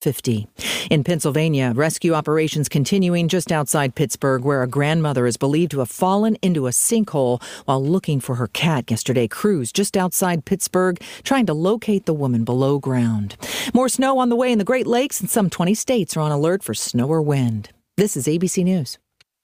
50. In Pennsylvania, rescue operations continuing just outside Pittsburgh, where a grandmother is believed to have fallen into a sinkhole while looking for her cat yesterday. Crews just outside Pittsburgh trying to locate the woman below ground. More snow on the way in the Great Lakes, and some 20 states are on alert for snow or wind. This is ABC News.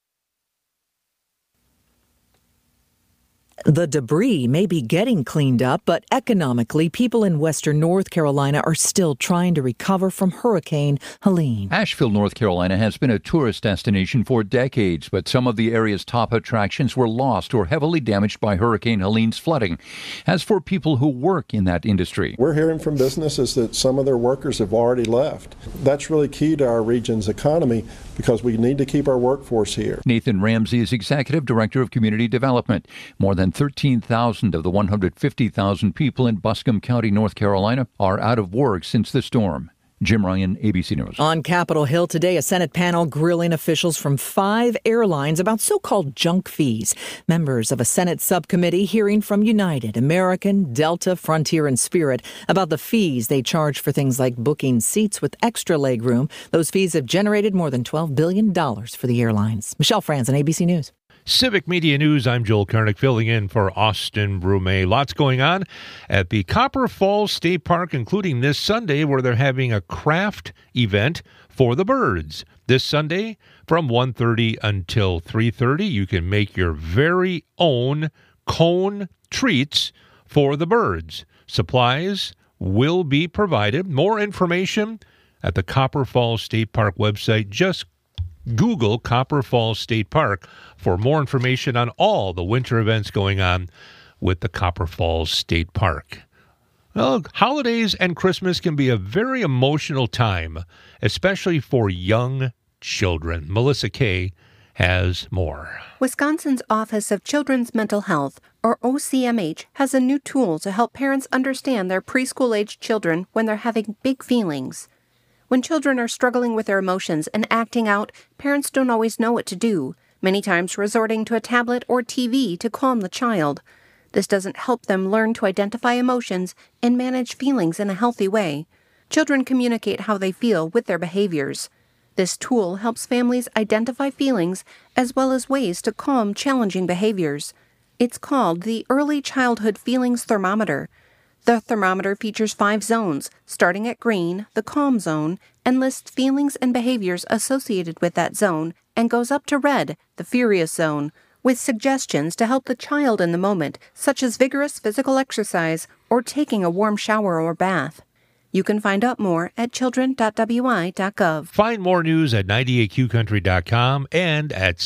The debris may be getting cleaned up, but economically, people in western North Carolina are still trying to recover from Hurricane Helene. Asheville, North Carolina has been a tourist destination for decades, but some of the area's top attractions were lost or heavily damaged by Hurricane Helene's flooding. As for people who work in that industry, we're hearing from businesses that some of their workers have already left. That's really key to our region's economy because we need to keep our workforce here. Nathan Ramsey is Executive Director of Community Development. More than 13,000 of the 150,000 people in Buncombe County, North Carolina, are out of work since the storm. Jim Ryan, ABC News. On Capitol Hill today, a Senate panel grilling officials from 5 airlines about so-called junk fees. Members of a Senate subcommittee hearing from United, American, Delta, Frontier, and Spirit about the fees they charge for things like booking seats with extra legroom. Those fees have generated more than $12 billion for the airlines. Michelle Franzen, ABC News. Civic Media News, I'm Joel Karnick, filling in for Austin Brume. Lots going on at the Copper Falls State Park, including this Sunday, where they're having a craft event for the birds. This Sunday, from 1:30 until 3:30, you can make your very own cone treats for the birds. Supplies will be provided. More information at the Copper Falls State Park website. Just Google Copper Falls State Park for more information on all the winter events going on with the Copper Falls State Park. Well, holidays and Christmas can be a very emotional time, especially for young children. Melissa Kay has more. Wisconsin's Office of Children's Mental Health, or OCMH, has a new tool to help parents understand their preschool-aged children when they're having big feelings. When children are struggling with their emotions and acting out, parents don't always know what to do, many times resorting to a tablet or TV to calm the child. This doesn't help them learn to identify emotions and manage feelings in a healthy way. Children communicate how they feel with their behaviors. This tool helps families identify feelings as well as ways to calm challenging behaviors. It's called the Early Childhood Feelings Thermometer. The thermometer features 5 zones, starting at green, the calm zone, and lists feelings and behaviors associated with that zone, and goes up to red, the furious zone, with suggestions to help the child in the moment, such as vigorous physical exercise or taking a warm shower or bath. You can find out more at children.wi.gov. Find more news at 98qcountry.com and at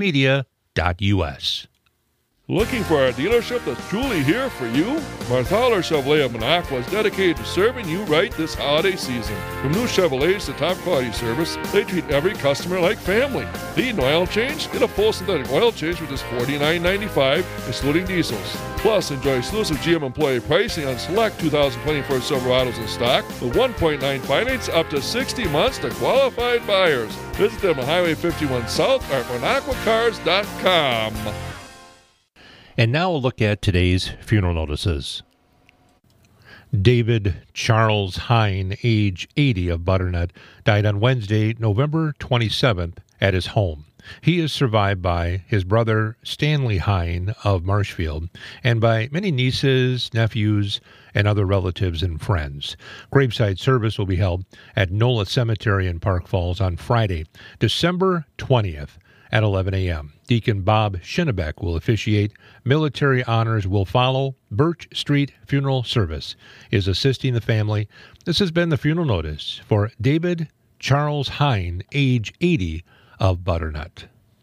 civicmedia.us. Looking for a dealership that's truly here for you? Marthaler Chevrolet of Minocqua is dedicated to serving you right this holiday season. From new Chevrolets to top quality service, they treat every customer like family. Need an oil change? Get a full synthetic oil change for just $49.95, excluding diesels. Plus, enjoy exclusive GM employee pricing on select 2024 Silverados in stock with 1.9 finance up to 60 months to qualified buyers. Visit them on Highway 51 South or at MinocquaCars.com. And now a look at today's funeral notices. David Charles Hine, age 80, of Butternut, died on Wednesday, November 27th, at his home. He is survived by his brother Stanley Hine of Marshfield and by many nieces, nephews, and other relatives and friends. Graveside service will be held at Nola Cemetery in Park Falls on Friday, December 20th. At 11 a.m. Deacon Bob Schinnebeck will officiate. Military honors will follow. Birch Street Funeral Service is assisting the family. This has been the funeral notice for David Charles Hine, age 80, of Butternut.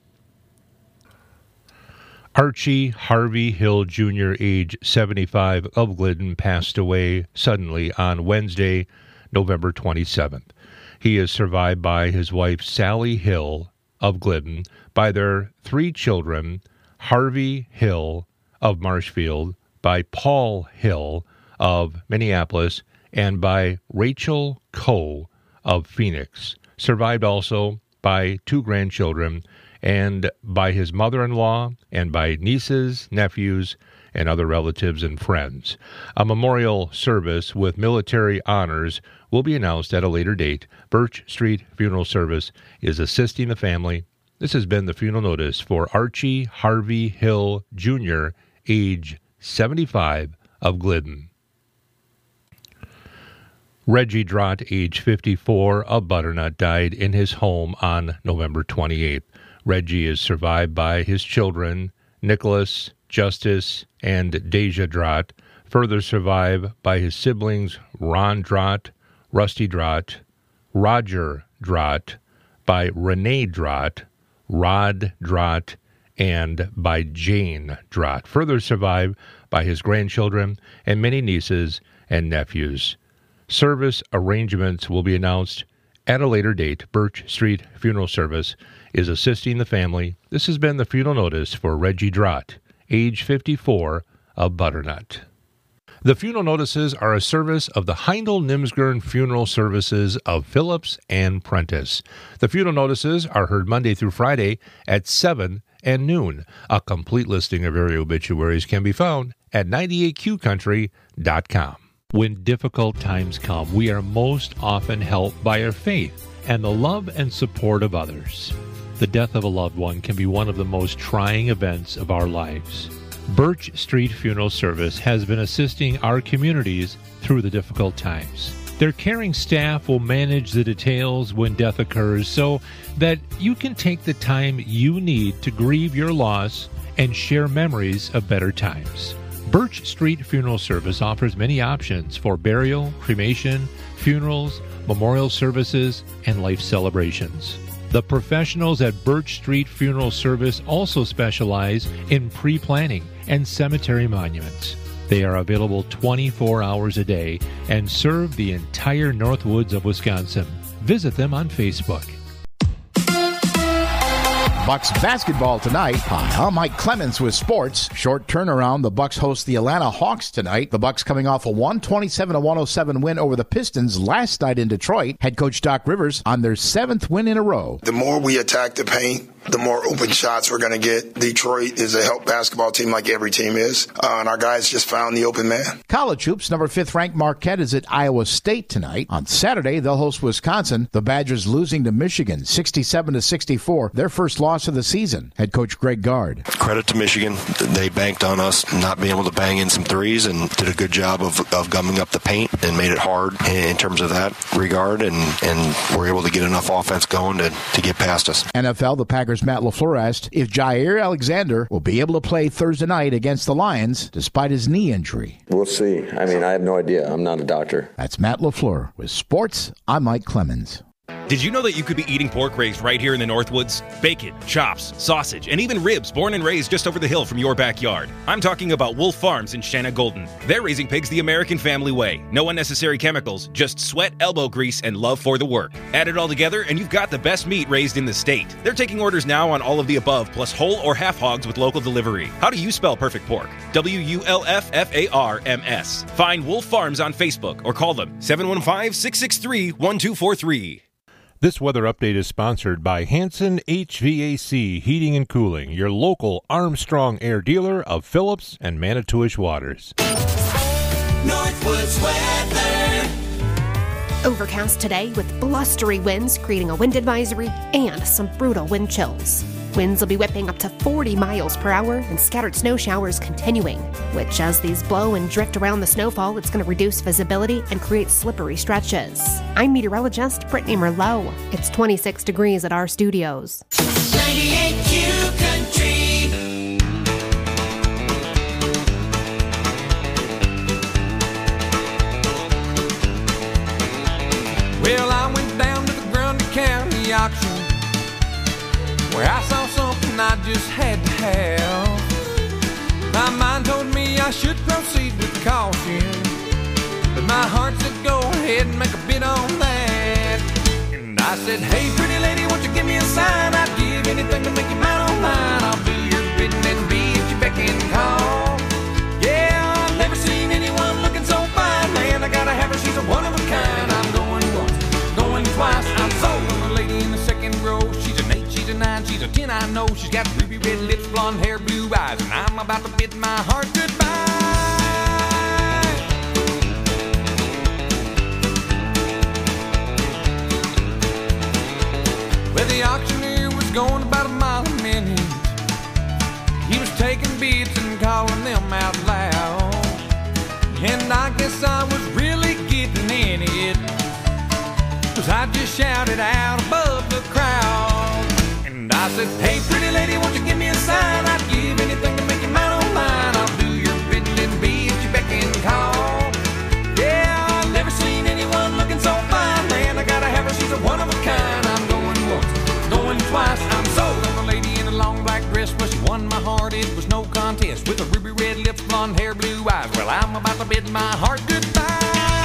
Archie Harvey Hill Jr., age 75, of Glidden, passed away suddenly on Wednesday, November 27th. He is survived by his wife, Sally Hill, of Glidden, by their 3 children, Harvey Hill of Marshfield, by Paul Hill of Minneapolis, and by Rachel Coe of Phoenix. Survived also by 2 grandchildren, and by his mother-in-law, and by nieces, nephews, and other relatives and friends. A memorial service with military honors will be announced at a later date. Birch Street Funeral Service is assisting the family. This has been the funeral notice for Archie Harvey Hill, Jr., age 75, of Glidden. Reggie Drott, age 54, of Butternut, died in his home on November 28th. Reggie is survived by his children, Nicholas, Justice, and Deja Drott, further survived by his siblings Ron Drott, Rusty Drott, Roger Drott, by Renee Drott, Rod Drott, and by Jane Drott, further survived by his grandchildren and many nieces and nephews. Service arrangements will be announced at a later date. Birch Street Funeral Service is assisting the family. This has been the funeral notice for Reggie Drott, age 54, of Butternut. The funeral notices are a service of the Heindel Nimsgern Funeral Services of Phillips and Prentice. The funeral notices are heard Monday through Friday at 7 and noon. A complete listing of area obituaries can be found at 98QCountry.com. When difficult times come, we are most often helped by our faith and the love and support of others. The death of a loved one can be one of the most trying events of our lives. Birch Street Funeral Service has been assisting our communities through the difficult times. Their caring staff will manage the details when death occurs so that you can take the time you need to grieve your loss and share memories of better times. Birch Street Funeral Service offers many options for burial, cremation, funerals, memorial services, and life celebrations. The professionals at Birch Street Funeral Service also specialize in pre-planning and cemetery monuments. They are available 24 hours a day and serve the entire Northwoods of Wisconsin. Visit them on Facebook. Bucks basketball tonight. Hi, I'm Mike Clemens with sports. Short turnaround. The Bucks host the Atlanta Hawks tonight. The Bucks coming off a 127-107 win over the Pistons last night in Detroit. Head coach Doc Rivers on their 7th win in a row. The more we attack the paint, the more open shots we're going to get. Detroit is a help basketball team like every team is, and our guys just found the open man. College hoops, number 5th ranked Marquette is at Iowa State tonight. On Saturday, they'll host Wisconsin. The Badgers losing to Michigan 67-64, their first loss of the season. Head coach Greg Gard. Credit to Michigan. They banked on us not being able to bang in some threes and did a good job of gumming up the paint and made it hard in terms of that regard, and were able to get enough offense going to get past us. NFL, the Packers' Matt LaFleur asked if Jair Alexander will be able to play Thursday night against the Lions despite his knee injury. We'll see. I have no idea. I'm not a doctor. That's Matt LaFleur. With sports, I'm Mike Clemens. Did you know that you could be eating pork raised right here in the Northwoods? Bacon, chops, sausage, and even ribs born and raised just over the hill from your backyard. I'm talking about Wolf Farms in Shanna Golden. They're raising pigs the American family way. No unnecessary chemicals, just sweat, elbow grease, and love for the work. Add it all together and you've got the best meat raised in the state. They're taking orders now on all of the above, plus whole or half hogs with local delivery. How do you spell perfect pork? WULFFARMS. Find Wolf Farms on Facebook or call them 715-663-1243. This weather update is sponsored by Hanson HVAC Heating and Cooling, your local Armstrong Air dealer of Phillips and Manitowish Waters. Northwoods weather. Overcast today with blustery winds creating a wind advisory and some brutal wind chills. Winds will be whipping up to 40 miles per hour and scattered snow showers continuing, which as these blow and drift around the snowfall, it's going to reduce visibility and create slippery stretches. I'm meteorologist Brittany Merlot. It's 26 degrees at our studios. 98Q Country. Well, I went down to the Grundy County auction where I saw something I just had to have. My mind told me I should proceed with caution, but my heart said go ahead and make a bid on that. And I said, hey pretty lady, won't you give me a sign? I'd give anything to make you mine on mine. I'll do your bidding and be at your beck and call. Yeah, I've never seen anyone looking so fine. Man, I gotta have her, she's a one of a kind. I'm going once, going twice, I'm sold on the lady in the second row. She's an 8, she's a 9, she's a 10, I know. She's got ruby red lips, blonde hair, blue blue eyes, and I'm about to bid my heart goodbye. Well, the auctioneer was going about a mile a minute. He was taking bids and calling them out loud. And I guess I was really getting in it, 'cause I just shouted out above the crowd. And I said, hey, pretty lady, won't you give me a sign? I'd give anything to make you mine, oh mine. I'll do your bidding and be at your beck and call. Yeah, I've never seen anyone looking so fine. Man, I gotta have her, she's a one of a kind. I'm going once, going twice. I'm sold on a lady in a long black dress. Well, she won my heart, it was no contest. With her ruby red lips, blonde hair, blue eyes. Well, I'm about to bid my heart goodbye.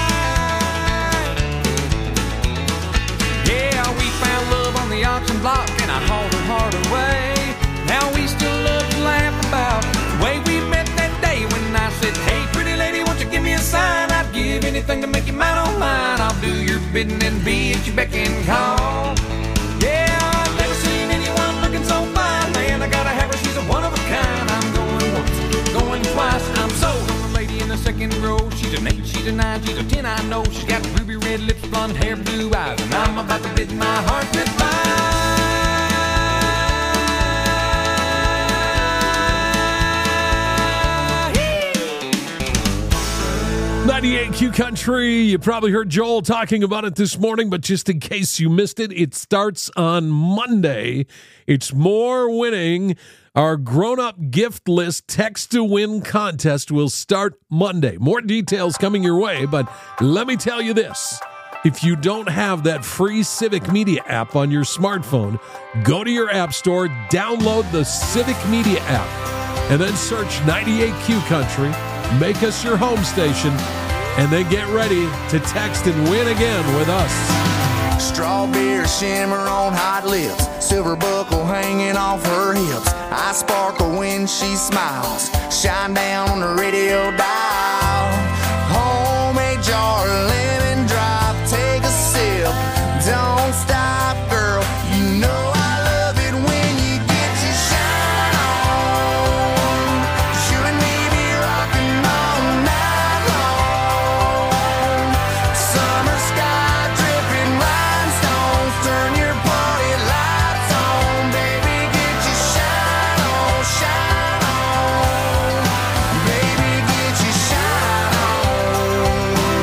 Yeah, we found love on the auction block, and I hauled her heart away. Now we still love to laugh about the way we met that day when I said, hey, pretty lady, won't you give me a sign? I'd give anything to make you mine, oh mine. I'll do your bidding and be at your beck and call. Yeah, I've never seen anyone looking so fine. Man, I gotta have her, she's a one of a kind. I'm going once, going twice. I'm sold on the lady in the second row. She's an 8, she's a 9, she's a 10, I know. She's got ruby red lips, blonde hair, blue eyes, and I'm about to bid my heart goodbye. 98 Q Country. You probably heard Joel talking about it this morning, but just in case you missed it, it starts on Monday. It's More Winning. Our grown-up gift list text-to-win contest will start Monday. More details coming your way, but let me tell you this. If you don't have that free Civic Media app on your smartphone, go to your app store, download the Civic Media app, and then search 98Q Country, make us your home station, and then get ready to text and win again with us. Strawberry shimmer on hot lips, silver buckle hanging off her hips. I sparkle when she smiles, shine down on the radio dial. Homemade jar, lemon drop, take a sip, don't stop, girl. You know I love it when you get your shine on. You and me be rocking all night long. Summer sky dripping rhinestones, turn your party lights on. Baby, get your shine on, shine on. Baby, get your shine on.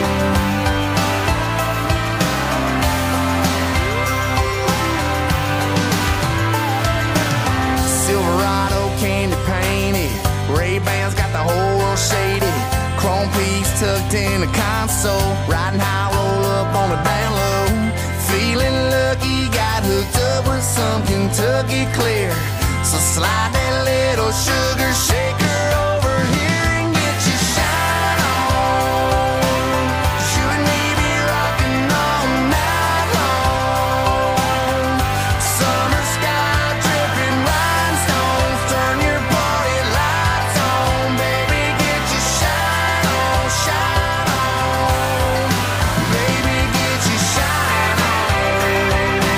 Silverado candy painted, Ray-Bans got the whole world shaded. Chrome piece tucked in the console, riding high, roll up on the down low. Feeling lucky, got hooked up with some Kentucky clear. So slide that little sugar shaker over here and get your shine on. You and me be rocking all night long. Summer sky dripping rhinestones, turn your party lights on. Baby, get your shine on, shine on. Baby, get your shine on.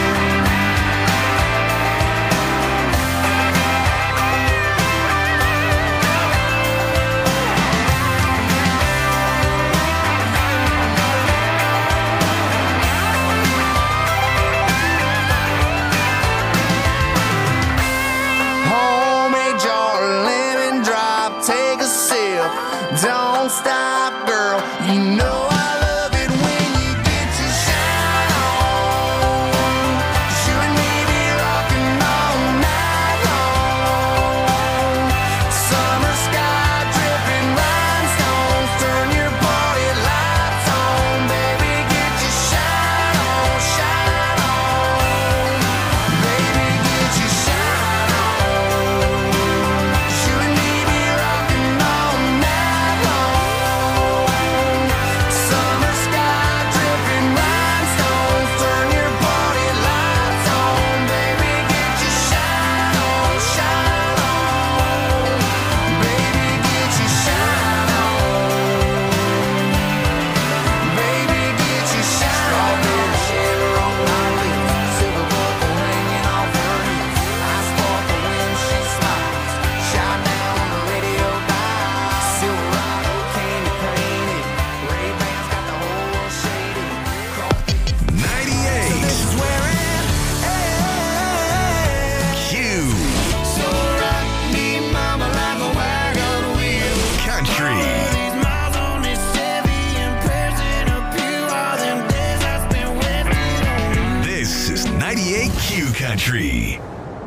98Q Country.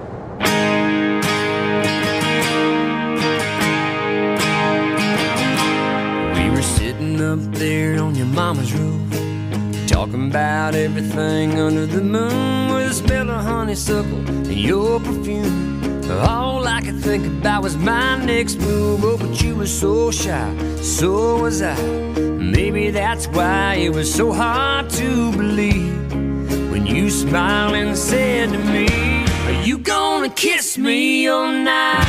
We were sitting up there on your mama's roof, talking about everything under the moon, with a smell of honeysuckle and your perfume. All I could think about was my next move. Oh, but you were so shy, so was I. Maybe that's why it was so hard to believe when you smiled and said to me, are you gonna kiss me all night?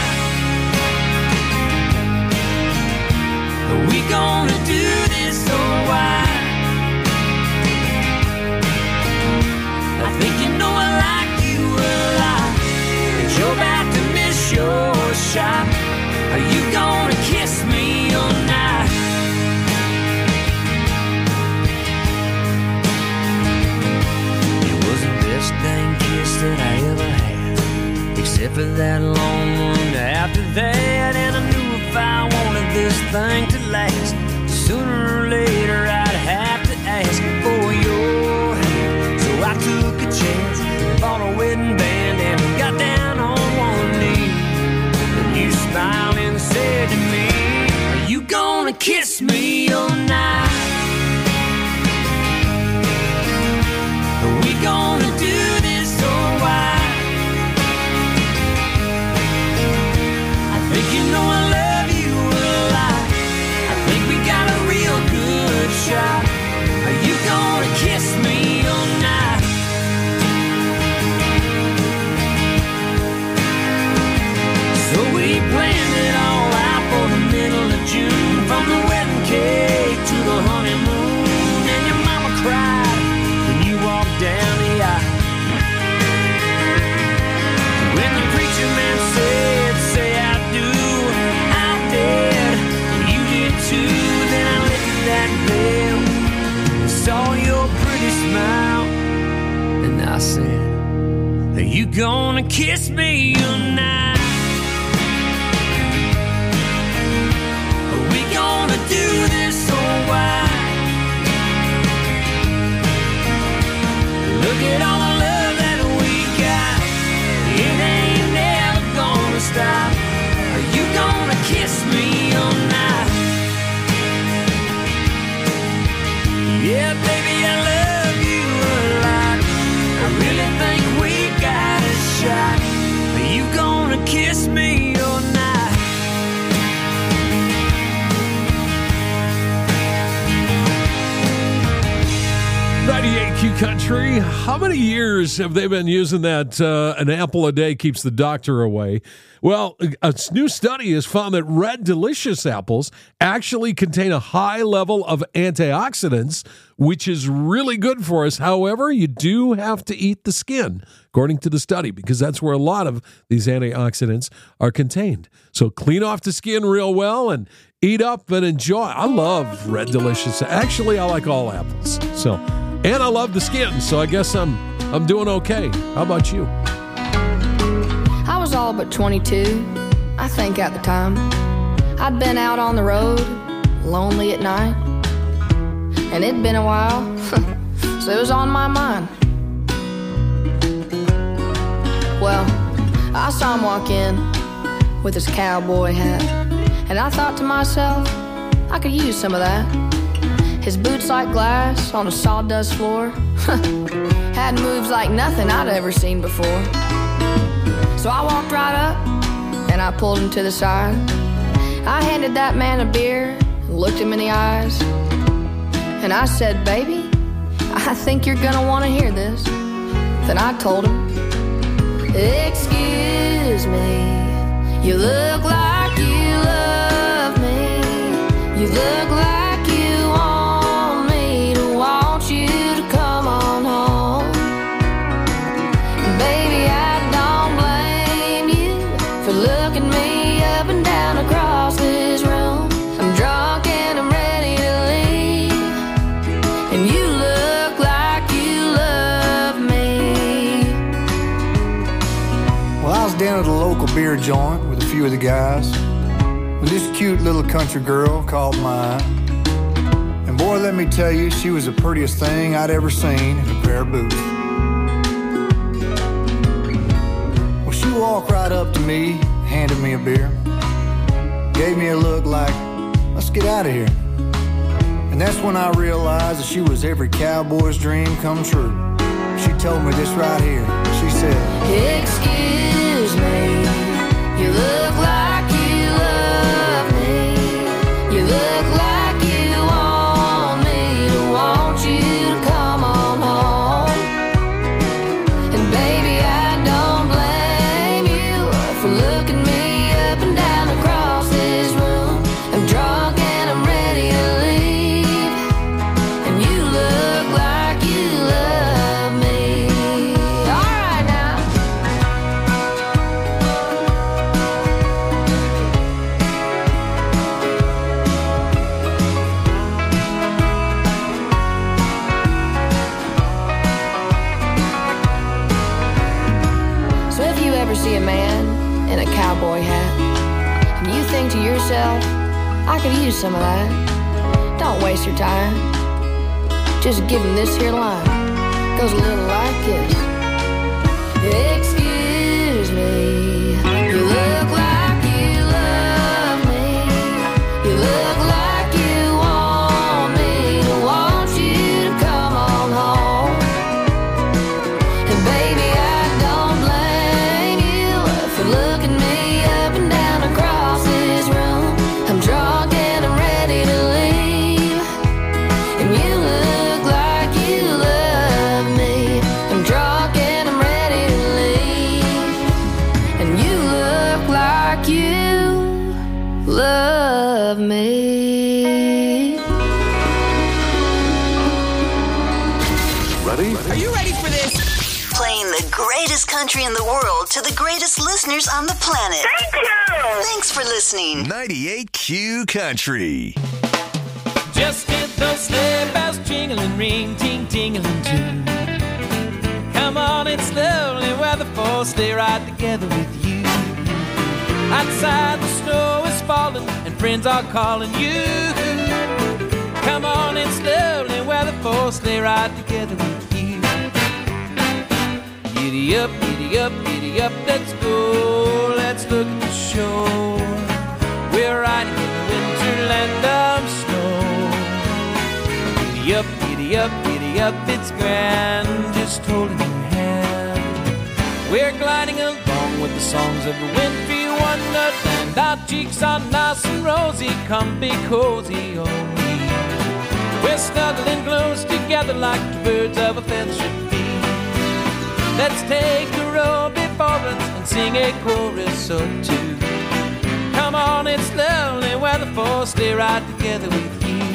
Are we gonna do this or why? I think you know I like you a lot, but you're about to miss your shot. Are you gonna kiss me all night? It was the best dang kiss that I ever had, except for that long one after that. And I knew if I wanted this thing to last, sooner or later I'd have to ask for your hand. So I took a chance, bought a wedding band, and got down on one knee. And you smiled and said to me, are you gonna kiss me all night? Are we gonna do this or why? I think you know I love you a lot. I think we got a real good shot. Are you gonna kiss me all night? So we planned it all out for the middle of June, from the wedding cake to the honeymoon. And your mama cried when you walked down the aisle. When the preacher man said, say I do, I did, you did too. Then I lifted that veil and saw your pretty smile, and I said, are you gonna kiss me all night? Are we gonna do this or why? Look at all the love that we got, it ain't never gonna stop. Are you gonna kiss me all night? Yeah, baby, I love you a lot. I really think we got a shot. Are you gonna kiss me all night? 98Q Country. How many years have they been using that an apple a day keeps the doctor away? Well, a new study has found that Red Delicious apples actually contain a high level of antioxidants, which is really good for us. However, you do have to eat the skin, according to the study, because that's where a lot of these antioxidants are contained. So clean off the skin real well and eat up and enjoy. I love Red Delicious. Actually, I like all apples. So, and I love the skin, so I guess I'm doing okay. How about you? I was all but 22, I think at the time. I'd been out on the road, lonely at night, and it'd been a while, so it was on my mind. Well, I saw him walk in with his cowboy hat, and I thought to myself, I could use some of that. His boots like glass on a sawdust floor had moves like nothing I'd ever seen before. So I walked right up and I pulled him to the side. I handed that man a beer and looked him in the eyes, and I said, baby, I think you're gonna want to hear this. Then I told him, excuse me, you look like you love me. You look like you want me to want you to come on home. Baby, I don't blame you for looking me up and down across this room. I'm drunk and I'm ready to leave, and you look like you love me. Well, I was down at a local beer joint with a few of the guys, when this cute little country girl caught my eye. And boy, let me tell you, she was the prettiest thing I'd ever seen in a pair of boots. walked right up to me, handed me a beer, gave me a look like, let's get out of here. And that's when I realized that she was every cowboy's dream come true. She told me this right here. She said, excuse me, you look like you love me. You look like you want me to want you to come on home. And baby, I don't blame you for looking me up and down across this room. I'm drunk and I'm ready to leave, and you look like you love me. All right now. So if you ever see a man in a cowboy hat, and you think to yourself, I could use some of that, don't waste your time. Just give him this here line. Goes a little like this. Excuse me, you look like you love me. You look like you want me to want you to come on home. And baby, I don't blame you for looking me up and down across this room. I'm drunk and I'm ready to leave, and you look like you love me. I'm drunk and I'm ready to leave, and you look like you love me. Ready? Are you ready for this? Playing the greatest country in the world to the greatest listeners on the planet. Thank you! Thanks for listening. 98Q Country. Just get those sleigh bells jingling, ring, ting, tingling too. Come on, it's lovely weather for a sleigh ride together with you. Outside the snow is falling and friends are calling you. Come on, it's lovely weather for a sleigh ride together with you. Giddy up, giddy up, giddy up, let's go. Let's look at the shore. We're riding in the winterland of snow. Giddy up, giddy up, giddy up, it's grand, just holding your hand. We're gliding along with the songs of the wintry wonderland. Our cheeks are nice and rosy, come be cozy on me. We're snuggling close together like the birds of a feather should be. Let's take the road before us and sing a chorus or two. Come on, it's lovely weather for a sleigh ride together with you.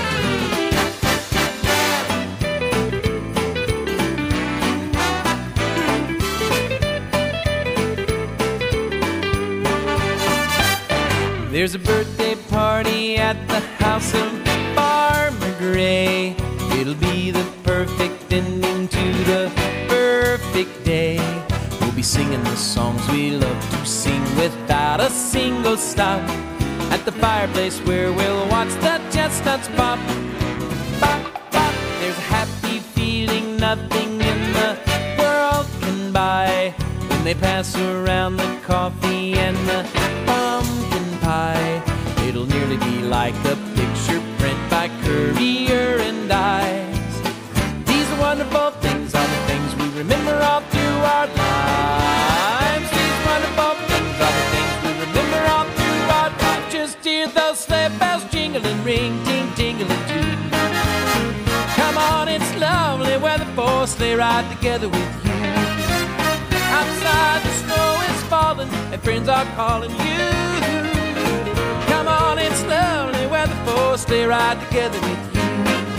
There's a birthday party at the house of Farmer Gray. It'll be the perfect ending to the perfect day. We'll be singing the songs we love to sing without a single stop. At the fireplace where we'll watch the chestnuts pop. Pop, pop. There's a happy feeling nothing in the world can buy when they pass around the coffee and the pumpkin pie. It'll nearly be like a picture print by Currier and Ives. These wonderful things are the things we remember all through our lives. These wonderful things are the things we remember all through our lives. Just hear those sleigh bells jingling, ring, ting, tingling too. Come on, it's lovely weather for a sleigh ride together with you. Outside the snow is falling and friends are calling you. Come on, it's lovely weather for a sleigh ride together with you.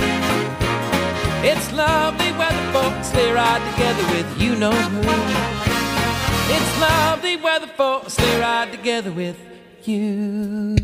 It's lovely weather for a sleigh ride together with you know who. It's lovely weather for a sleigh ride together with you.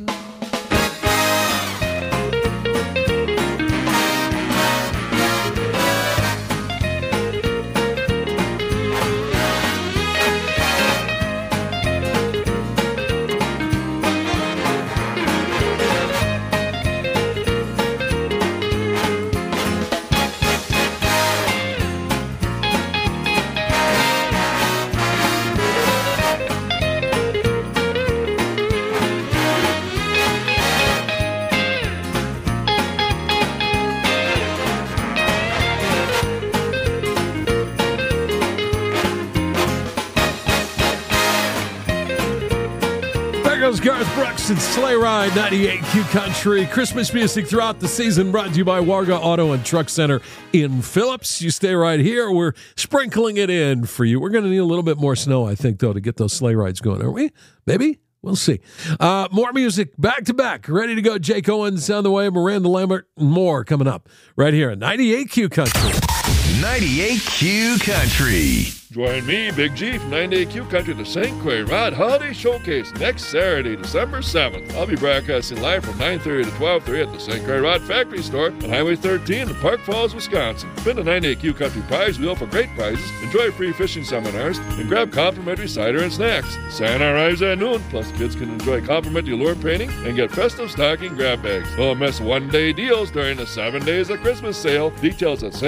Here's Garth Brooks and Sleigh Ride, 98 Q Country. Christmas music throughout the season brought to you by Warga Auto and Truck Center in Phillips. You stay right here. We're sprinkling it in for you. We're going to need a little bit more snow, I think, though, to get those sleigh rides going, aren't we? Maybe? We'll see. More music back to back. Ready to go. Jake Owens on the way. Miranda Lambert and more coming up right here at 98 Q Country. 98 Q Country. Join me, Big G, from 98 Q Country, the St. Croix Rod Holiday Showcase next Saturday, December 7th. I'll be broadcasting live from 9:30 to 12:30 at the St. Croix Rod Factory Store on Highway 13 in Park Falls, Wisconsin. Spin the 98 Q Country prize wheel for great prizes, enjoy free fishing seminars, and grab complimentary cider and snacks. Santa arrives at noon, plus kids can enjoy complimentary lure painting and get festive stocking grab bags. Don't miss one-day deals during the 7 days of Christmas sale. Details at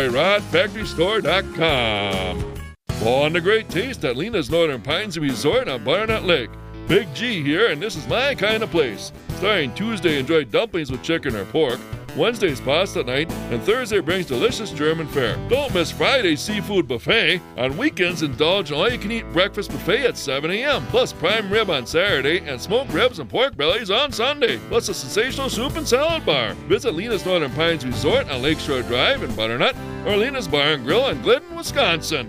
stcroixrodfactorystore.com. Fall on the great taste at Lena's Northern Pines Resort on Butternut Lake. Big G here, and this is my kind of place. Starting Tuesday, enjoy dumplings with chicken or pork. Wednesday's pasta night, and Thursday brings delicious German fare. Don't miss Friday's seafood buffet. On weekends, indulge in all-you-can-eat breakfast buffet at 7 a.m., plus prime rib on Saturday and smoked ribs and pork bellies on Sunday, plus a sensational soup and salad bar. Visit Lena's Northern Pines Resort on Lakeshore Drive in Butternut, or Lena's Bar and Grill in Glidden, Wisconsin.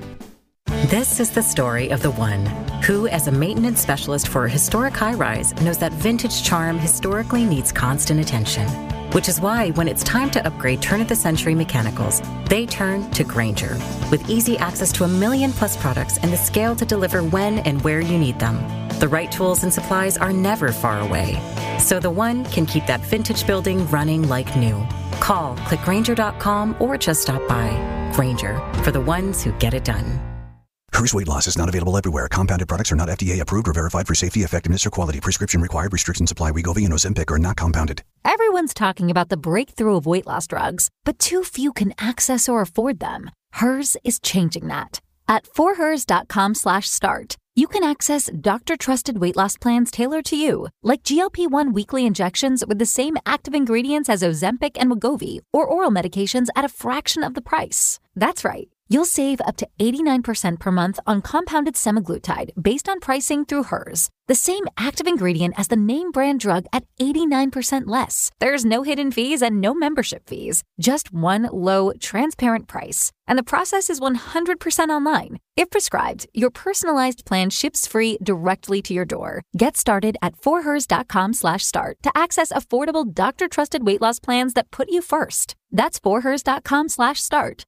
This is the story of the one who, as a maintenance specialist for a historic high-rise, knows that vintage charm historically needs constant attention. Which is why when it's time to upgrade turn-of-the-century mechanicals, they turn to Grainger. With easy access to 1 million-plus products and the scale to deliver when and where you need them. The right tools and supplies are never far away. So the one can keep that vintage building running like new. Call, click Grainger.com, or just stop by. Grainger, for the ones who get it done. Hers weight loss is not available everywhere. Compounded products are not FDA approved or verified for safety, effectiveness, or quality. Prescription required. Restrictions apply. Wegovy and Ozempic are not compounded. Everyone's talking about the breakthrough of weight loss drugs, but too few can access or afford them. Hers is changing that. At forhers.com/start, you can access doctor-trusted weight loss plans tailored to you, like GLP-1 weekly injections with the same active ingredients as Ozempic and Wegovy, or oral medications at a fraction of the price. That's right. You'll save up to 89% per month on compounded semaglutide based on pricing through Hers. The same active ingredient as the name brand drug at 89% less. There's no hidden fees and no membership fees. Just one low, transparent price. And the process is 100% online. If prescribed, your personalized plan ships free directly to your door. Get started at forhers.com/start to access affordable doctor-trusted weight loss plans that put you first. That's forhers.com/start.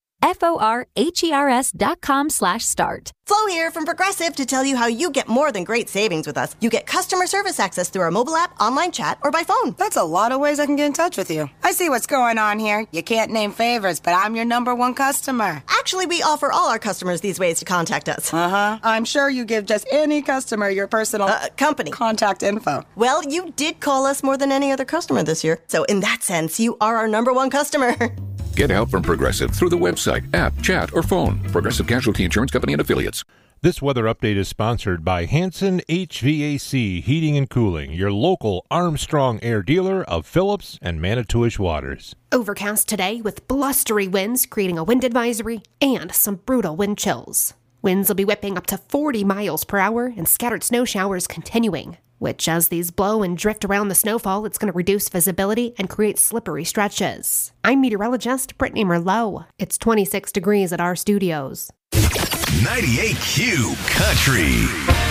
FORHERS.com/start. Flo here from Progressive to tell you how you get more than great savings with us. You get customer service access through our mobile app, online chat, or by phone. That's a lot of ways I can get in touch with you. I see what's going on here. You can't name favorites, but I'm your #1 customer. Actually, we offer all our customers these ways to contact us. I'm sure you give just any customer your personal company contact info. Well, you did call us more than any other customer this year. So in that sense, you are our #1 customer. Get help from Progressive through the website, app, chat, or phone. Progressive Casualty Insurance Company and Affiliates. This weather update is sponsored by Hanson HVAC Heating and Cooling, your local Armstrong Air dealer of Phillips and Manitowish waters. Overcast today with blustery winds creating a wind advisory and some brutal wind chills. Winds will be whipping up to 40 miles per hour and scattered snow showers continuing, which as these blow and drift around the snowfall, it's going to reduce visibility and create slippery stretches. I'm meteorologist Brittany Merlot. It's 26 degrees at our studios. 98 Q Country.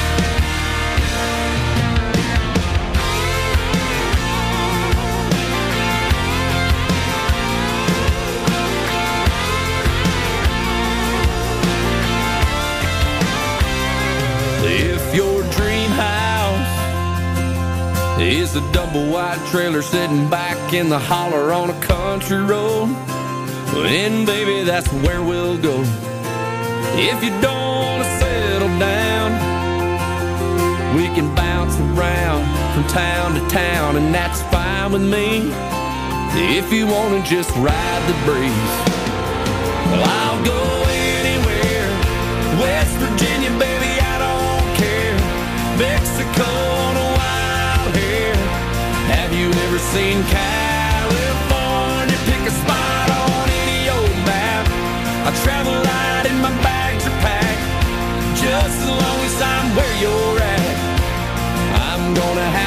If your dream house is a double wide trailer sitting back in the holler on a country road, then baby that's where we'll go. If you don't want to settle down, we can bounce around from town to town, and that's fine with me. If you want to just ride the breeze, well, I'll go anywhere. West Virginia, baby, I don't care. Mexico on a wild hair. Have you ever seen California? Pick a spot on any old map. I travel light in my bags are packed. Just as long as I'm where you're at, I'm gonna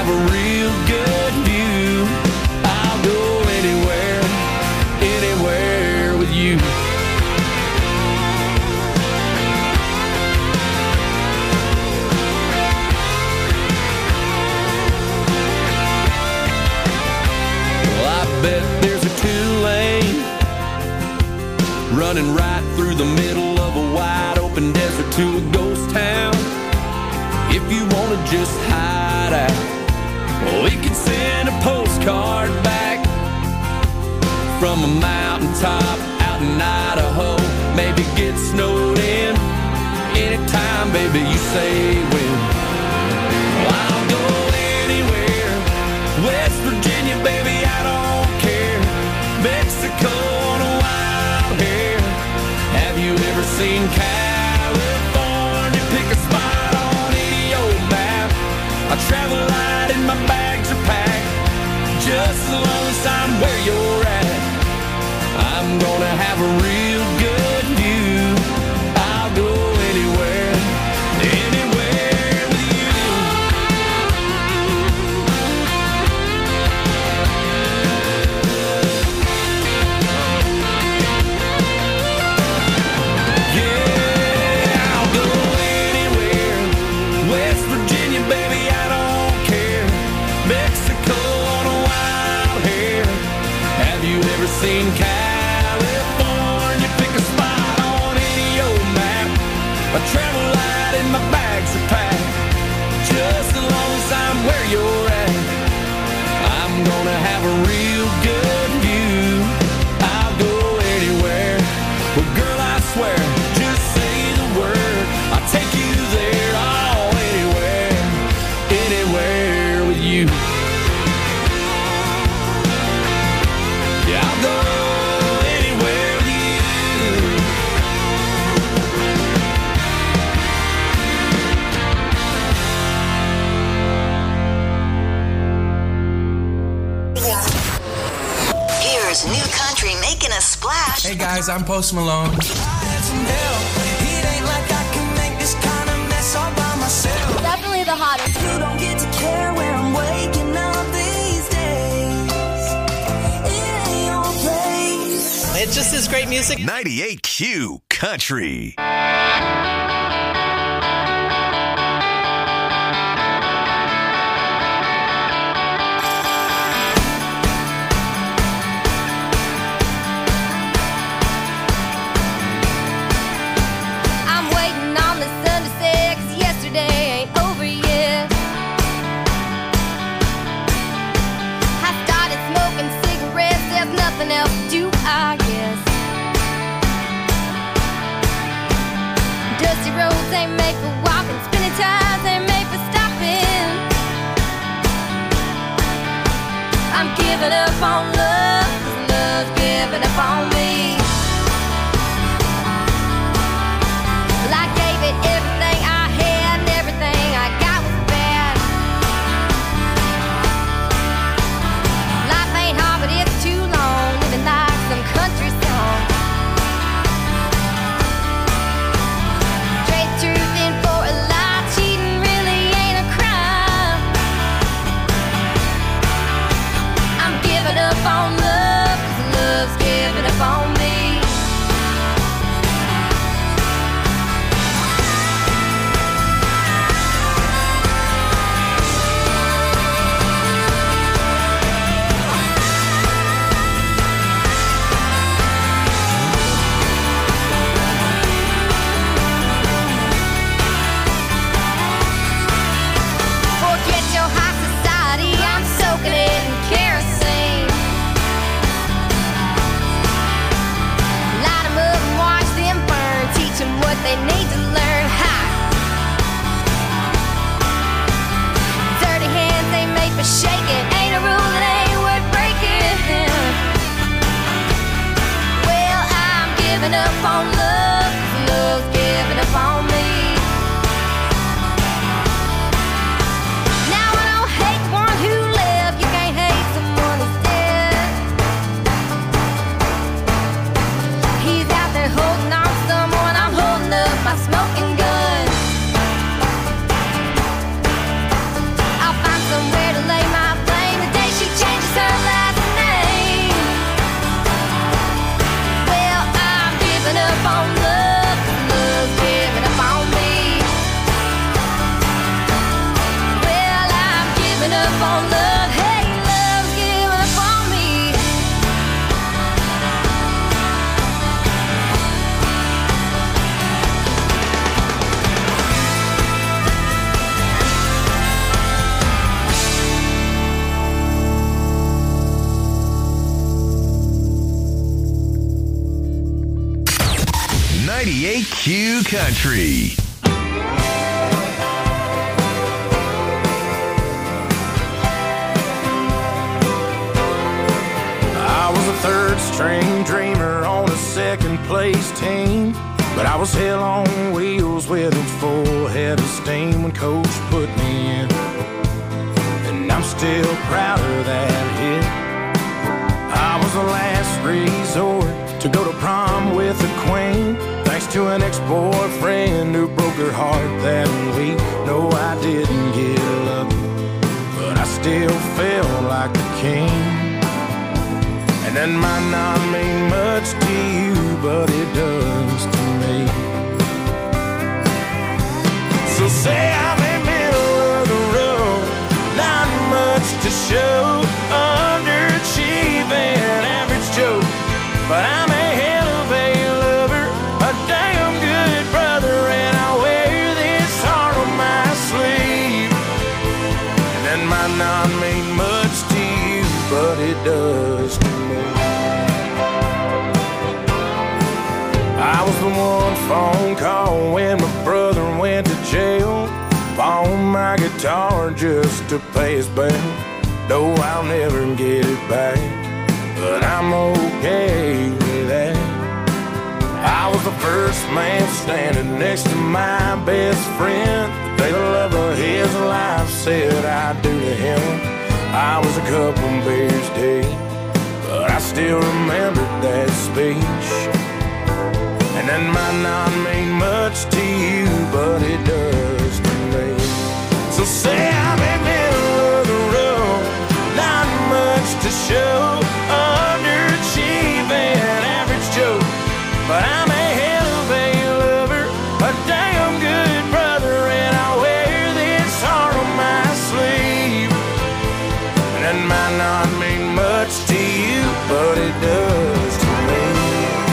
through the middle of a wide open desert to a ghost town. If you wanna just hide out, we could send a postcard back from a mountaintop out in Idaho. Maybe get snowed in anytime, baby, you say when. I'll go anywhere, West Virginia, baby, I don't care. Mexico on a wild hair. Have you ever seen California? Pick a spot on any old map. I travel light and my bags are packed, just as long as I'm where you're at. I'm gonna have a real good view. I'll go anywhere, anywhere with you. Yeah, I'll go anywhere. West Virginia, baby, I don't care. Mexico on a wild hair. Have you ever seen California? Pick a spot on any old map. I travel light and my bags are packed, just as long as I'm where you're at. I'm gonna have a real good view. I'll go anywhere. Well, girl, I swear, just say the word, I'll take you there. Oh, anywhere, anywhere with you. Yeah, I'll go anywhere with you. Here's new country making a splash. Hey guys, I'm Post Malone. Definitely the hottest. You don't get to care where I'm waking up these days. It ain't your place. It just is great music. 98Q Country. I'm waiting on the sun to set, 'cause yesterday ain't over yet. I started smoking cigarettes, there's nothing else to do, I guess. Dusty roads ain't made for walking, spinning tires ain't made for stopping. I'm giving up on love, 'cause love's giving up on me. Well, I gave it everything I had, and everything I got was bad. Life ain't hard, but it's too long, living like some country song. Trade truth in for a lie, cheating really ain't a crime. I'm giving up on love, 'cause love's giving up on Q Country. I was a third-string dreamer on a second-place team, but I was hell on wheels with a full head of steam when Coach put me in, and I'm still proud of that hit. I was the last resort to go to prom with the queen, thanks to an ex-boyfriend who broke her heart that week. No, I didn't get lucky, but I still felt like the king. And that might not mean much to you, but it does to me. So say I'm in the middle of the road, not much to show, underachieving, average Joe, but I'm a hell of a lover, a damn good brother, and I wear this heart on my sleeve. And that might not mean much to you, but it does to me. I was the one phone call when my brother went to jail, pawned my guitar just to pay his bail. No, I'll never get it back, but I'm okay with that. I was the first man standing next to my best friend, the day the love of his life said I do to him. I was a couple beers deep, but I still remember that speech. And that might not mean much to you, but it does to me. So say I'm in the middle of the road, not much to show, underachieving, average Joe, but I'm a hell of a lover, a damn good brother, and I wear this heart on my sleeve. And that might not mean much to you, but it does to me.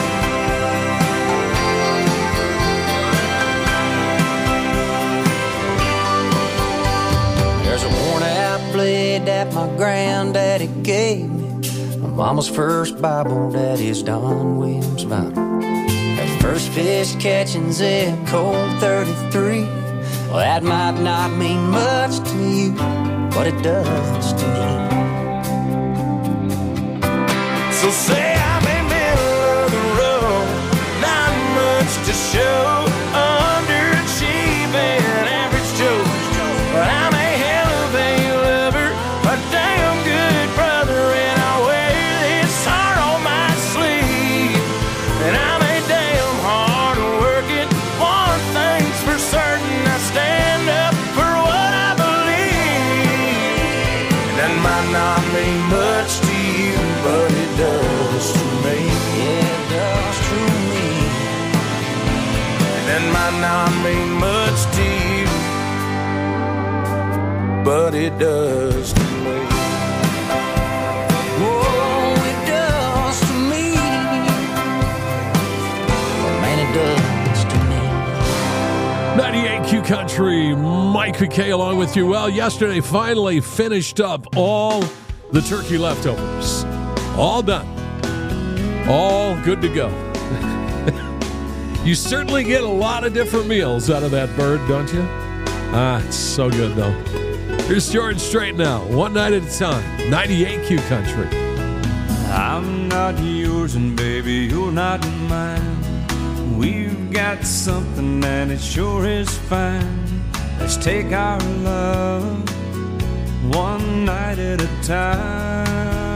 Blade that my granddaddy gave me, my mama's first Bible, daddy's Don Williams vinyl. That first fish catching Zip Code 33, well, that might not mean much to you, but it does to me. So say I'm in the middle of the road, not much to show, underachieving, average Joe, but I'm a hell of a lover, a damn good brother, and I wear this heart on my sleeve. And I'm a damn hard working, one thing's for certain, I stand up for what I believe. And that might not mean much to you, but it does to me. Yeah, it does to me. And that might not mean much to you, but it does to me. Oh, it does to me. Man, it does to me. 98Q Country, Mike McKay along with you. Well, yesterday finally finished up all the turkey leftovers. All done. All good to go. You certainly get a lot of different meals out of that bird, don't you? Ah, it's so good, though. Here's George Strait now, one night at a time, 98Q Country. I'm not yours and baby, you're not mine. We've got something and it sure is fine. Let's take our love one night at a time.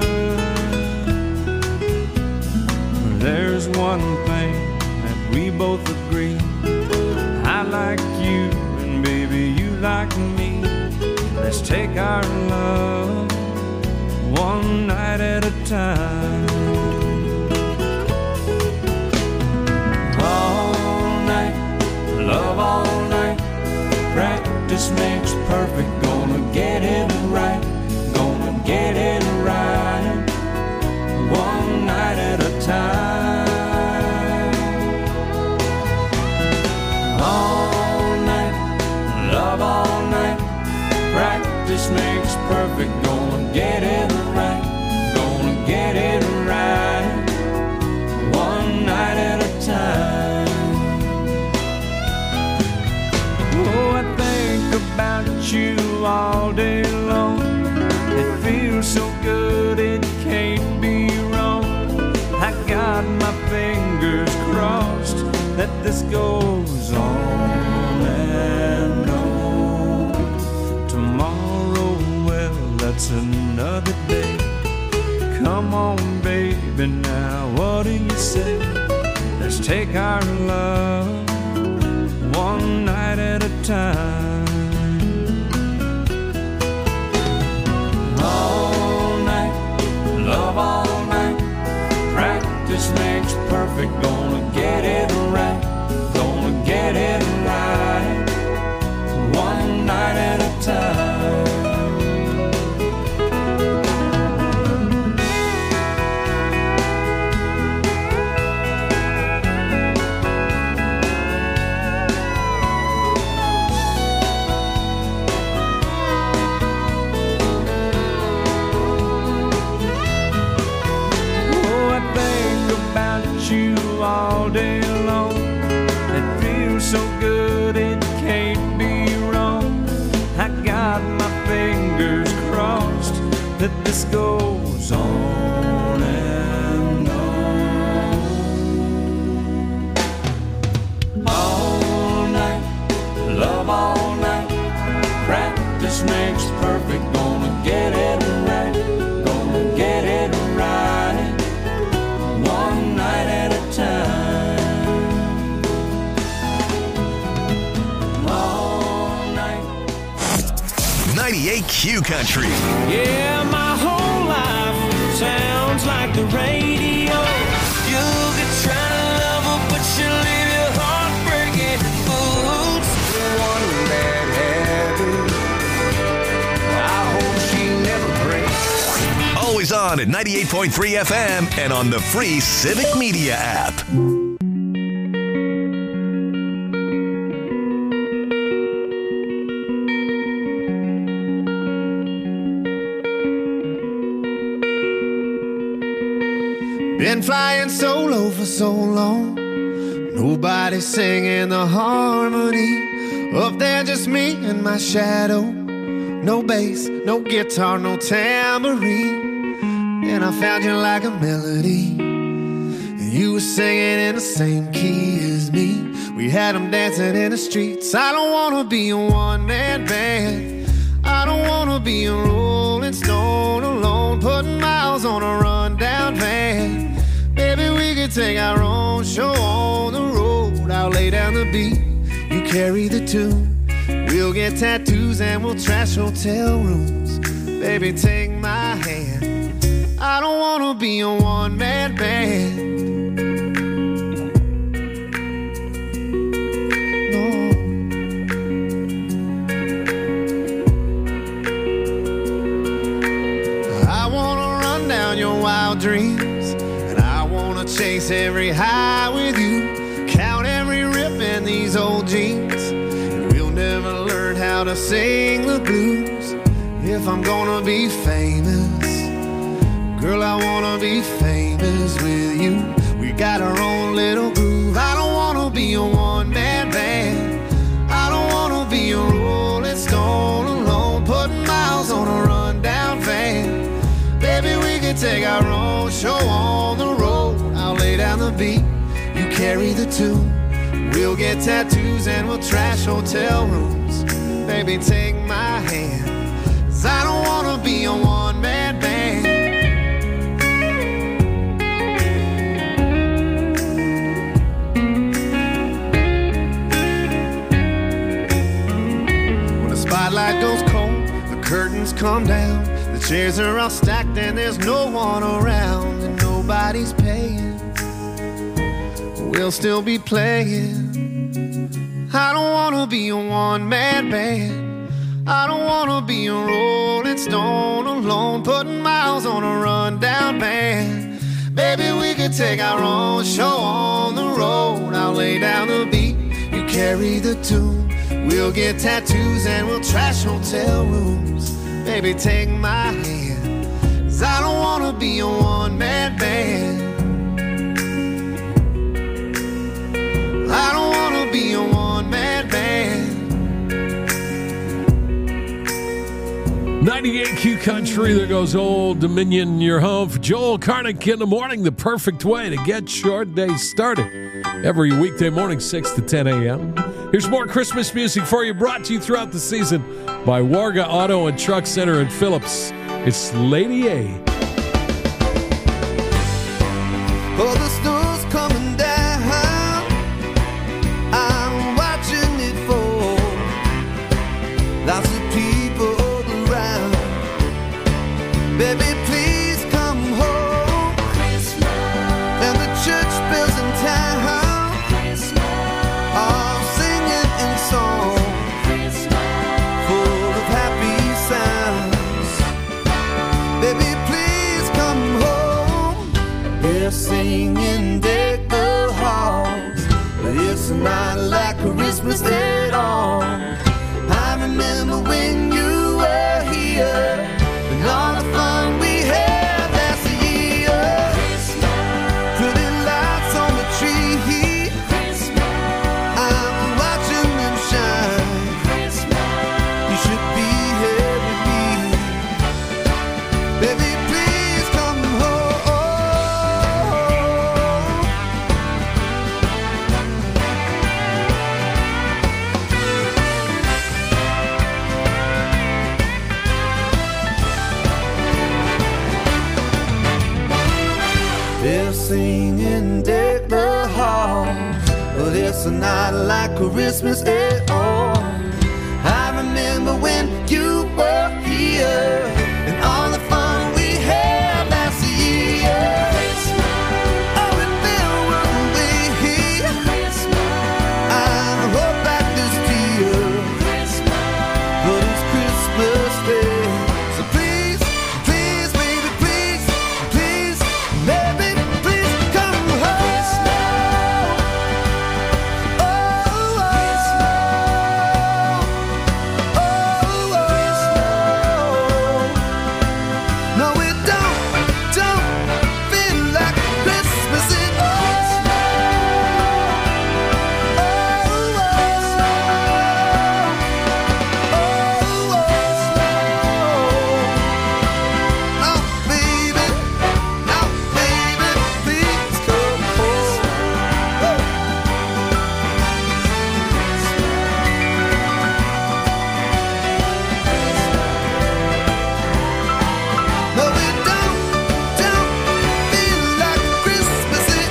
There's one thing that we both agree. I like you and baby you like me. Let's take our love one night at a time. All night, love all night. Practice makes perfect. Gonna get it right. Gonna get it right. One night at a time. All night, love all night. Practice makes perfect. Gonna get it right. Gonna get it right. One night at a time. you all day long. It feels so good, it can't be wrong. I got my fingers crossed that this goes on and on. Tomorrow, well, that's another day. Come on, baby, now what do you say? Let's take our love one night at a time. All night, love all night. Practice makes perfect. Gonna get it right. Gonna get it right. One night at a time. All day long, it feels so good, it can't be wrong. I got my fingers crossed that this goes on and on. All night, love all night. Practice makes perfect. Gonna get it right. Gonna get it right. One night at a time. All night. 98Q Country. Yeah, my whole life sounds like the radio. You could try to love her, but she'll leave your heart breaking. Oops, one bad habit. I hope she never breaks. Always on at 98.3 FM and on the free Civic Media app. Been flying solo for so long. Nobody singing the harmony. Up there just me and my shadow. No bass, no guitar, no tambourine. And I found you like a melody. And you were singing in the same key as me. We had them dancing in the streets. I don't wanna be a one-man band. I don't wanna be a Rolling Stone alone, putting miles on a rundown van. Baby, we could take our own show on the road. I'll lay down the beat, you carry the tune. We'll get tattoos and we'll trash hotel rooms. Baby, take my hand. I don't wanna be a one-man band. No. I wanna run down your wild dreams, and I wanna chase every high with you. Count every rip in these old jeans, and we'll never learn how to sing the blues. If I'm gonna be famous, girl, I wanna be famous with you. We got our own little groove. I don't wanna be a one-man band. I don't wanna be a Rolling Stone alone, putting miles on a rundown van. Baby, we can take our own show on the road. I'll lay down the beat, you carry the tune. We'll get tattoos and we'll trash hotel rooms. Baby, take my hand, 'cause I don't wanna be a one-man band. Spotlight goes cold, the curtains come down, the chairs are all stacked and there's no one around, and nobody's paying. We'll still be playing. I don't wanna be a one-man band. I don't wanna be a Rolling Stone alone, putting miles on a rundown van. Baby, we could take our own show on the road. I'll lay down the beat, you carry the tune. We'll get tattoos and we'll trash hotel rooms. Baby, take my hand, 'cause I don't wanna be a one-man band. I don't wanna be a one-man band. 98Q Country. There goes Old Dominion, your home for Joel Karnick in the morning. The perfect way to get your day started. Every weekday morning, 6 to 10 a.m. Here's more Christmas music for you, brought to you throughout the season by Warga Auto and Truck Center in Phillips. It's Lady A. Oh, the snow's coming down. I'm watching it fall. Lots of people around. Baby, please come home. Christmas. And the church bells in town. Christmas. All singing in song. Christmas. Full of happy sounds. Baby, please come home. They're singing deck the halls, but it's not like Christmas at all. I remember when you were here and all the fun we had last year. Pretty lights on the tree. I'm watching them shine. You should be here with me. Baby, please come home. They're singing deck the halls, but it's not like Christmas at all. I remember when you were here and all the fun we had last year. Oh, it felt one way. I hope that this year, but it's Christmas Day. So please, please, baby, please, please, baby, please come home. Oh, no, it don't feel like Christmas at all. Oh, baby, please come home. No, it don't feel like Christmas at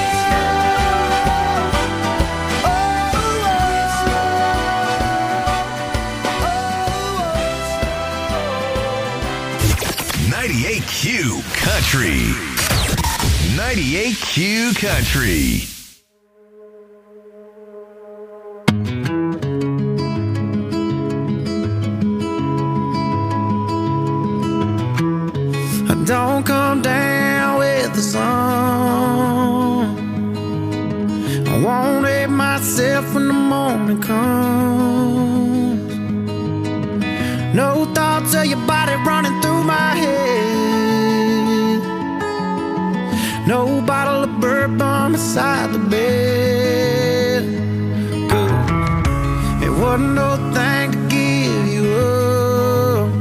all. 98Q Country. 98Q Country. Don't come down with the sun. I won't hate myself when the morning comes. No thoughts of your body running through my head. No bottle of bourbon beside the bed. Good. It wasn't no thing to give you up.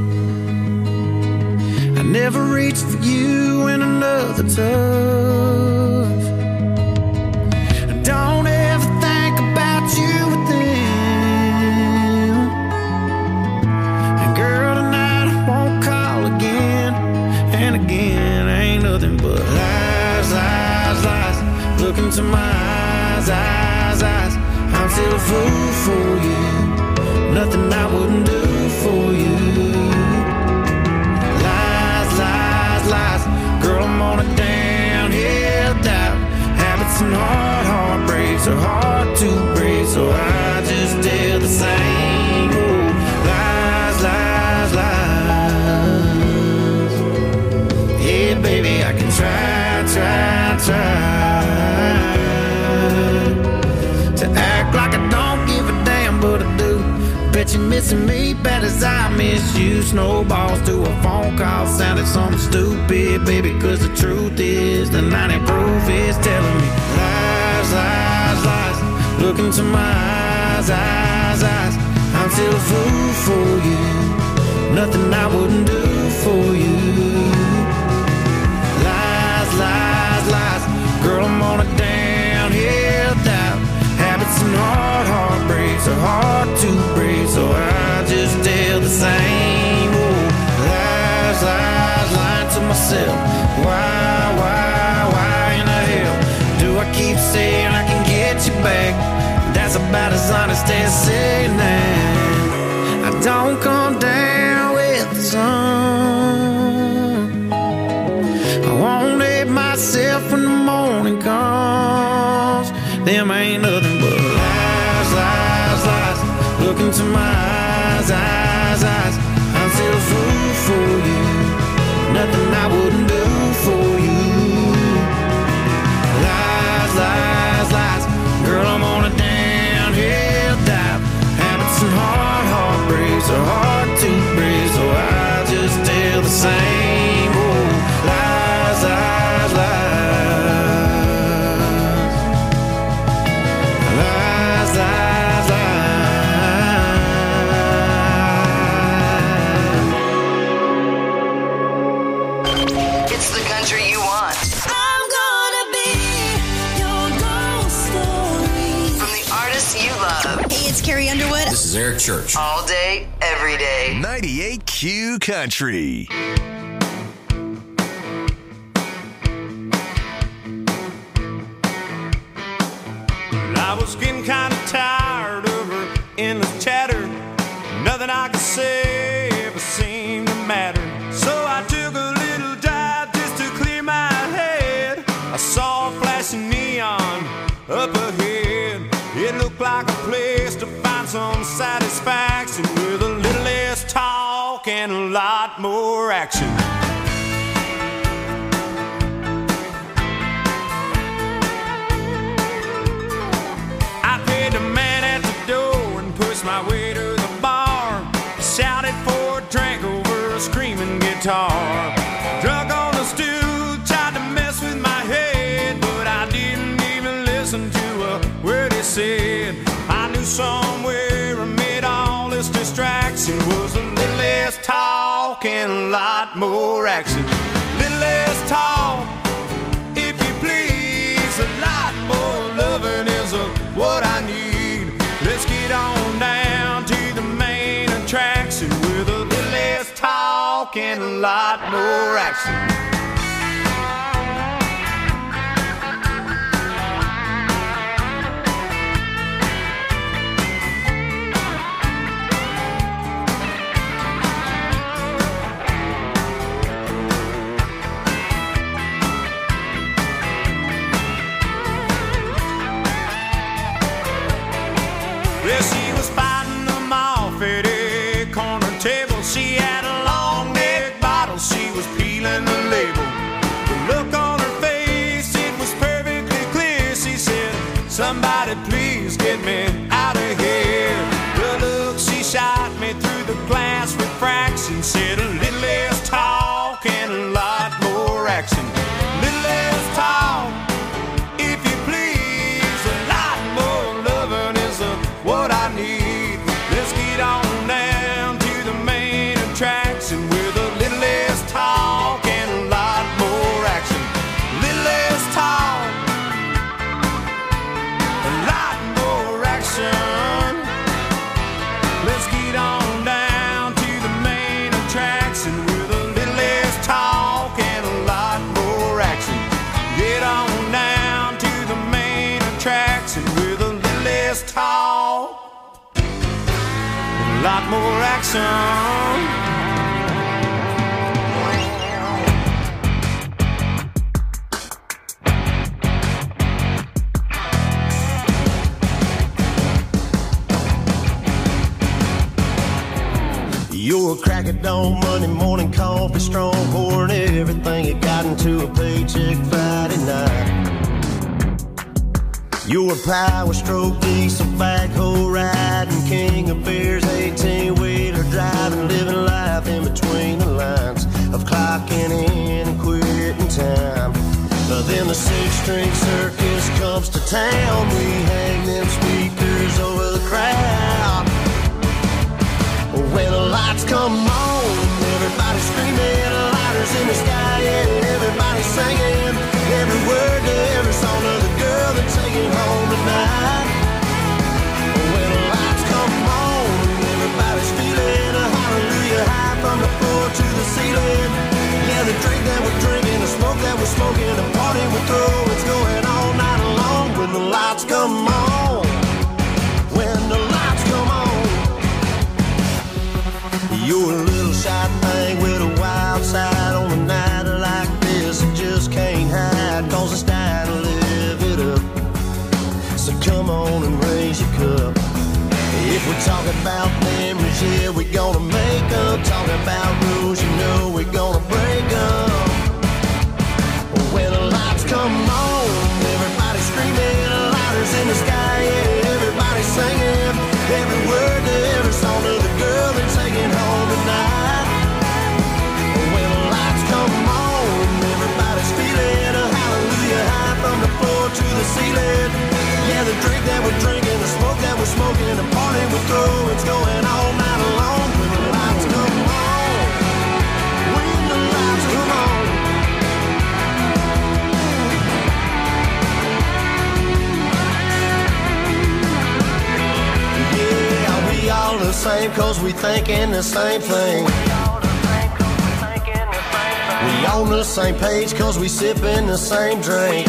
I never reached for you in another tough. Don't ever think about you with them. And girl, tonight I won't call again and again. Ain't nothing but lies, lies, lies. Look into my eyes, eyes, eyes. I'm still a fool for you. Nothing I wouldn't do for you. Lies. Girl, I'm on a downhill dive. Habits and heartbreaks are hard to break, so I just tell the same old lies, lies, lies. Yeah, baby, I can try to act like I don't give a damn, but I do. Bet you're missing me bad as I miss you. Snowballs to a phone call sounded something stupid, baby, cause the truth is the 90 proof is telling me lies, lies, lies. Look into my eyes, eyes, eyes. I'm still a fool for you. Nothing I wouldn't breaks her heart to break, so I just tell the same old lies, lying to myself. Why in the hell do I keep saying I can get you back? That's about as honest as saying that I don't come down with the sun. I won't let myself when the morning comes. Them ain't nothing but lies. Look into my eyes. I'm still a fool for you. Nothing I wouldn't do for you. Lies. Girl, I'm on a downhill dive. Habits and heartbreaks are hard to break, so I just tell the same old lies. It's the country you want. I'm gonna be your ghost story. From the artists you love. Hey, it's Carrie Underwood. This is Eric Church. All day, every day. 98Q Country. I was getting kind of tired of her endless chatter. Nothing I could say ever seemed to matter. So I took a little drive just to clear my head. I saw a flashing neon up ahead. It looked like a place to find some satisfaction with a little less talk and a lot more action. I paid the man at the door and pushed my way to the bar. Shouted for a drink over a screaming guitar. Drunk on the stool, tried to mess with my head, but I didn't even listen to a word he said. I knew somewhere amid all this distraction was a little less talk and a lot more action. Little less talk, if you please, a lot more loving is what I need. Let's get on down to the main attraction with a little less talk and a lot more action. Well, she was fighting them off at a corner table. She had a long neck bottle, she was peeling the label. The look on her face, it was perfectly clear. She said, somebody please get me out of here. The look she shot me through the glass refraction said a little less talk and a lot more action. Little less talk, if you please, a lot more loving is what I need. Let's get on down to the main attraction with a little less talk and a lot more action. Little less talk, a lot more action. Let's get on down to the main attraction with a little less talk and a lot more action. Get on down to the main attraction with a little less talk, a lot more action. You're a crack at dawn, Monday morning coffee, strong pouring everything you got into a paycheck Friday night. You're a power stroke, diesel backhoe riding, king of beers, 18-wheeler driving, living life in between the lines of clocking in and quitting time. But then the six-string circus comes to town, we hang them speakers over the crowd. When the lights come on, everybody's screaming, lighters in the sky, and everybody's singing every word to every song of the girl they're taking home tonight. When the lights You're a little shy thing with a wild side. On a night like this, it just can't hide, 'cause it's time to live it up. So come on and raise your cup. If we're talking about memories, yeah, we're gonna make up. Talking about rules, you know we're gonna break up. When the lights come on, everybody's screaming, lighters in the sky, yeah, everybody's singing every word to every song to the girl they're taking home tonight. When the lights come on, everybody's feeling a hallelujah high from the floor to the ceiling. Yeah, the drink that we're drinking, the smoke that we're smoking, the party we throw, it's going all night long. When the lights come on, when the lights come on. Yeah, we all the same, 'cause we thinking the same thing. We on the same page, 'cause we sipping the same drink.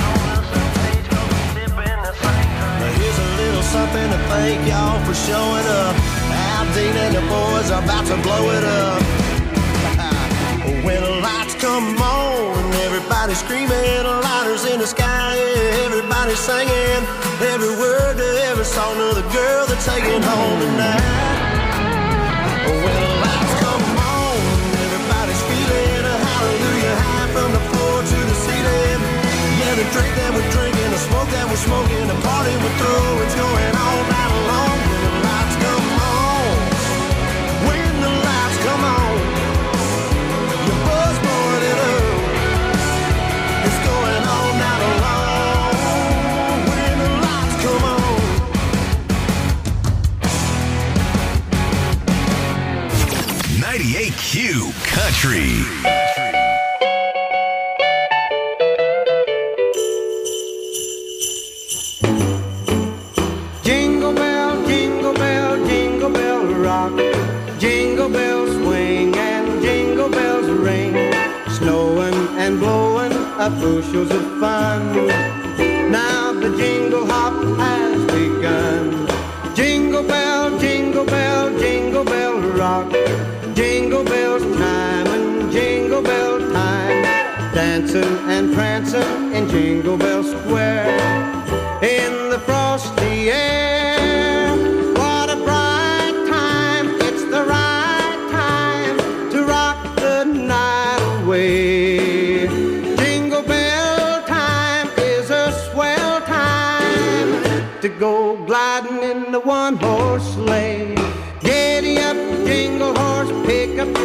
Something to thank y'all for showing up. Al Dean and the boys are about to blow it up. When the lights come on, everybody's screaming, lighters in the sky, yeah, everybody's singing every word to every song of the girl they're taking home tonight. When the lights come on, everybody's feeling a hallelujah high from the floor to the ceiling. Yeah, the drink that we're drinking, the smoke that we're smoking, the party we throw, it's going all night long. When the lights come on, when the lights come on, your buzz blowing it up, it's going all night long. When the lights come on. 98Q Country. Jingle bells swing and jingle bells ring, snowing and blowing up bushels of fun. Now the jingle hop has begun. Jingle bell, jingle bell, jingle bell rock. Jingle bells chime and jingle bell time, dancing and prancing in Jingle Bell Square. In the frosty air, Jingle bell time is a swell time to go gliding in the one-horse sleigh.